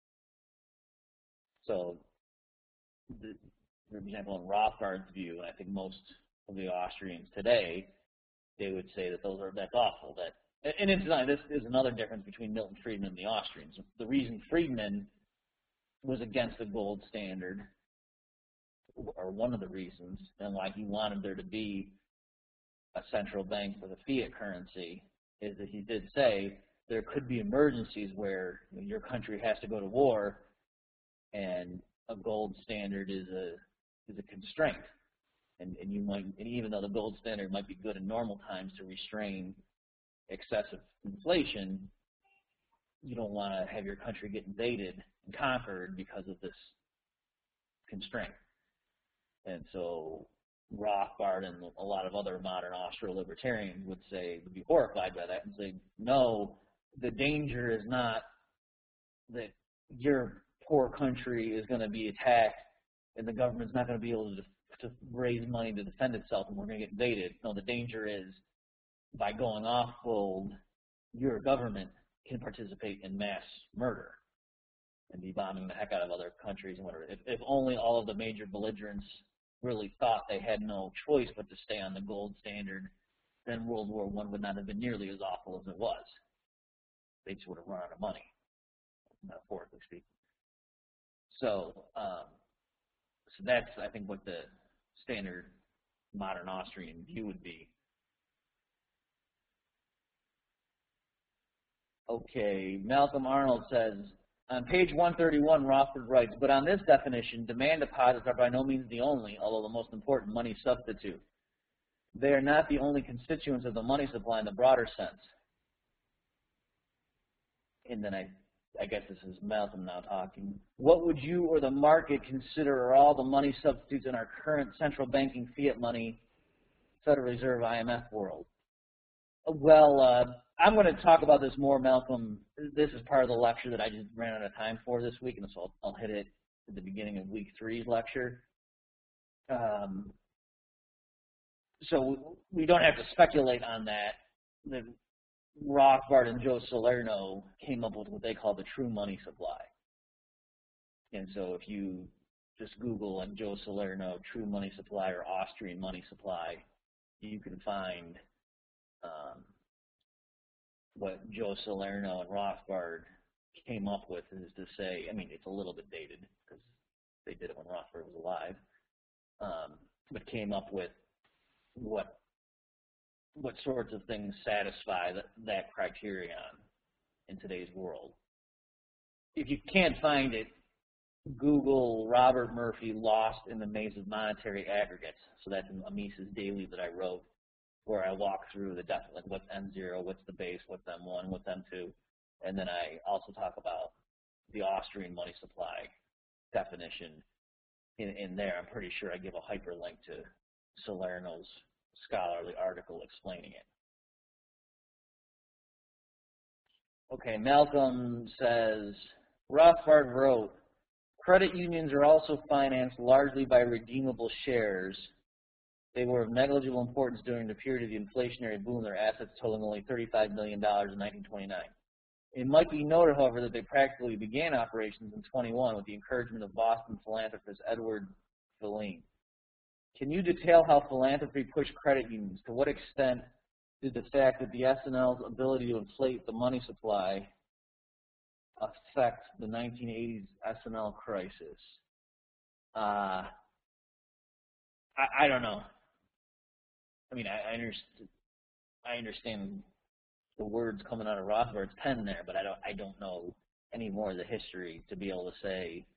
So, the, for example, in Rothbard's view, and I think most of the Austrians today, they would say that those are that's awful. That and incidentally, this is another difference between Milton Friedman and the Austrians. The reason Friedman was against the gold standard, or one of the reasons, and why he wanted there to be a central bank for the fiat currency, is that he did say there could be emergencies where you know, your country has to go to war, and a gold standard is a is a constraint. And, and you might, and even though the gold standard might be good in normal times to restrain excessive inflation, you don't want to have your country get invaded and conquered because of this constraint. And so Rothbard and a lot of other modern Austro-libertarians would say, would be horrified by that and say, no, the danger is not that your poor country is going to be attacked and the government's not going to be able to to raise money to defend itself and we're going to get invaded. No, the danger is by going off gold, your government can participate in mass murder and be bombing the heck out of other countries and whatever. If, if only all of the major belligerents really thought they had no choice but to stay on the gold standard, then World War One would not have been nearly as awful as it was. They just would have run out of money, metaphorically speaking. So, um, so that's, I think, what the standard modern Austrian view would be. Okay, Malcolm Arnold says, on page one thirty-one, Rothbard writes, but on this definition, demand deposits are by no means the only, although the most important, money substitute. They are not the only constituents of the money supply in the broader sense. And then I, I guess this is Malcolm now talking. What would you or the market consider are all the money substitutes in our current central banking fiat money, Federal Reserve, I M F world? Well, uh, I'm going to talk about this more, Malcolm. This is part of the lecture that I just ran out of time for this week, and so I'll, I'll hit it at the beginning of week three's lecture. Um, so we don't have to speculate on that. The, Rothbard and Joe Salerno came up with what they call the true money supply. And so if you just Google like Joe Salerno true money supply or Austrian money supply, you can find um, what Joe Salerno and Rothbard came up with is to say, I mean, it's a little bit dated because they did it when Rothbard was alive, um, but came up with what what sorts of things satisfy that, that criterion in today's world. If you can't find it, Google Robert Murphy Lost in the Maze of Monetary Aggregates. So that's in Mises Daily that I wrote, where I walk through the def like what's M zero, what's the base, what's M one, what's M two, and then I also talk about the Austrian money supply definition in, in there. I'm pretty sure I give a hyperlink to Salerno's scholarly article explaining it. Okay, Malcolm says, Rothbard wrote, credit unions are also financed largely by redeemable shares. They were of negligible importance during the period of the inflationary boom, their assets totaling only thirty-five million dollars in nineteen twenty-nine. It might be noted, however, that they practically began operations in twenty-one with the encouragement of Boston philanthropist Edward Filene. Can you detail how philanthropy pushed credit unions? To what extent did the fact that the S and L's ability to inflate the money supply affect the nineteen eighties S and L crisis? Uh, I, I don't know. I mean, I, I understand. I understand the words coming out of Rothbard's pen there, but I don't. I don't know any more of the history to be able to say.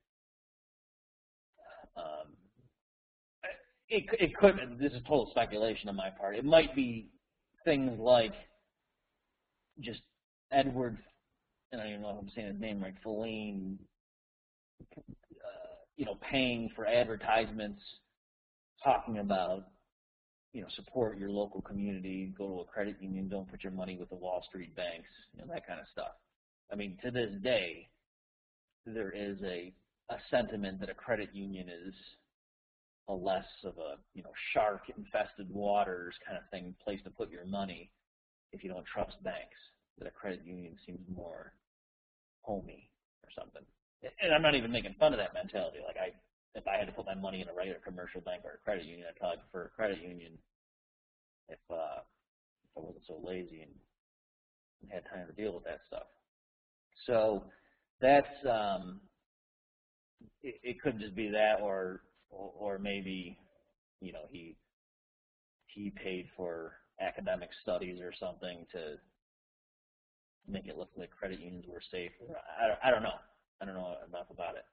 Um, it it could. This is total speculation on my part. It might be things like just Edward. And I don't even know if I'm saying his name right. Filene, uh, you know, paying for advertisements, talking about, you know, support your local community, go to a credit union, don't put your money with the Wall Street banks, you know, that kind of stuff. I mean, to this day, there is a, a sentiment that a credit union is a less of a, you know, shark-infested waters kind of thing, place to put your money if you don't trust banks. That a credit union seems more homey or something. And I'm not even making fun of that mentality. Like, I, if I had to put my money in a regular commercial bank or a credit union, I'd probably prefer a credit union if, uh, if I wasn't so lazy and had time to deal with that stuff. So that's, um, it, it could just be that, or, or or maybe, you know, he he paid for academic studies or something to make it look like credit unions were safe. I, I don't know. I don't know enough about it.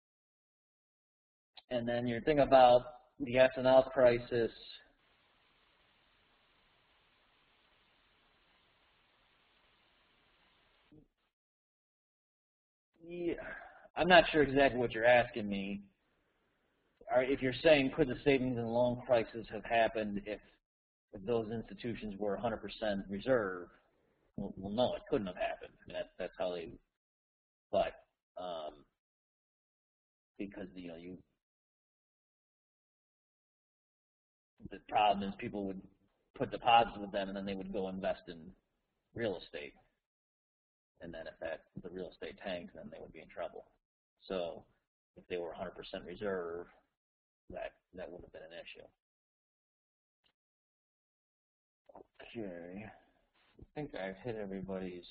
And then your thing about the S N L crisis, yeah, I'm not sure exactly what you're asking me. Or if you're saying could the savings and loan crisis have happened if, if those institutions were one hundred percent reserve? Well, well, no, it couldn't have happened. I mean, that, that's how they, but um, because, you know, you, the problem is people would put deposits with them and then they would go invest in real estate. And then if that, if the real estate tanked, then they would be in trouble. So if they were one hundred percent reserve, that, that would have been an issue. Okay. I think I've hit everybody's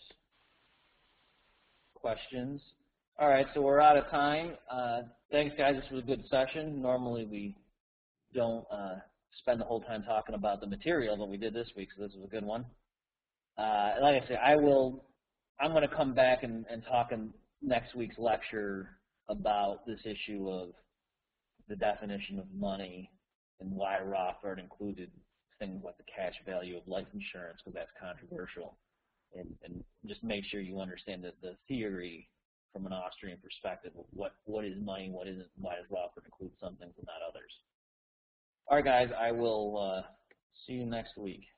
questions. All right, so we're out of time. Uh, thanks, guys. This was a good session. Normally we don't uh, spend the whole time talking about the material, but we did this week, so this was a good one. Uh, like I say, I will. I'm going to come back and, and talk in next week's lecture about this issue of the definition of money and why Rothbard included things like the cash value of life insurance, because that's controversial. And, and just make sure you understand that the theory from an Austrian perspective of what, what is money, what isn't, why does Rothbard include some things and not others. All right, guys, I will uh, see you next week.